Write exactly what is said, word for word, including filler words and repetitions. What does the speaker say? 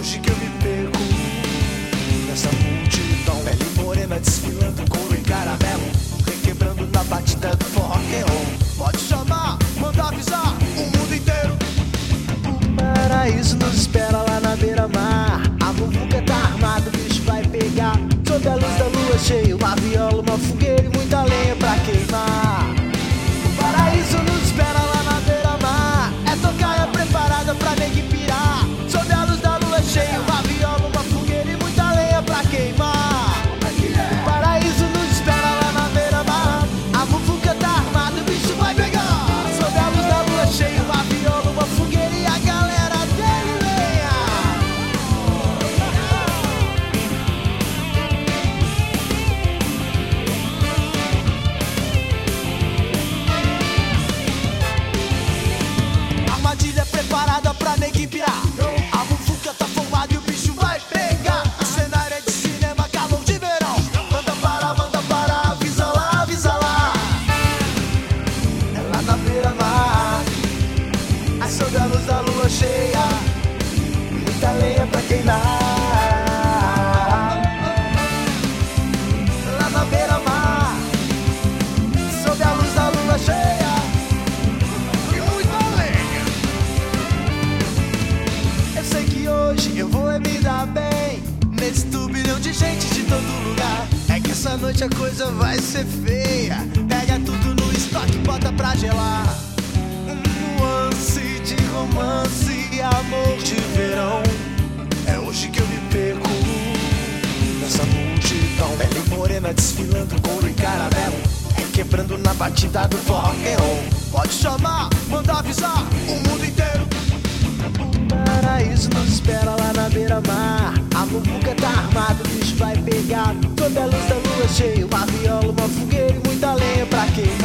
hoje que eu me perco nessa multidão. Pele morena desfilando, couro em caramelo, requebrando na batida do forró que é on. Pode chamar, manda avisar o mundo inteiro. O paraíso nos espera lá na beira-mar. A muvuca tá armada, o bicho vai pegar. Sob a luz da lua cheia, uma viola, uma fogueira e muita lenha pra queimar. O paraíso nos espera lá na beira-mar. É tocaia preparada pra negue pirar. Sob a luz da lua cheia, uma viola, uma fogueira e muita lenha pra queimar. O paraíso nos espera lá na beira-mar. A muvuca tá armada, o bicho vai pegar. Sob a luz da lua cheia, uma viola, uma fogueira e a galera dele lenha. Armadilha preparada pra negue pirar. A muvuca tá formada e o bicho vai pegar. O cenário é de cinema, calor de verão. Manda para, manda para, avisa lá, avisa lá. É lá na beira-mar. Aí sob a luz da lua cheia, muita lenha pra queimar. Lá na beira-mar, sob a luz da lua cheia e muita lenha. Eu sei que hoje eu vou me dar bem nesse turbilhão de gente de todo lugar. É que essa noite a coisa vai ser feia. Pega tudo no estoque, bota pra gelar. Um nuance de romance e amor de verão. É hoje que eu me perco nessa multidão. Pele morena desfilando, couro em caramelo, requebrando na batida do forró que é on. Pode chamar, manda avisar o mundo inteiro. O paraíso nos espera lá na beira-mar. A muvuca tá armada, o bicho vai pegar. Sob a luz da lua cheia, uma viola, uma fogueira e muita lenha pra queimar.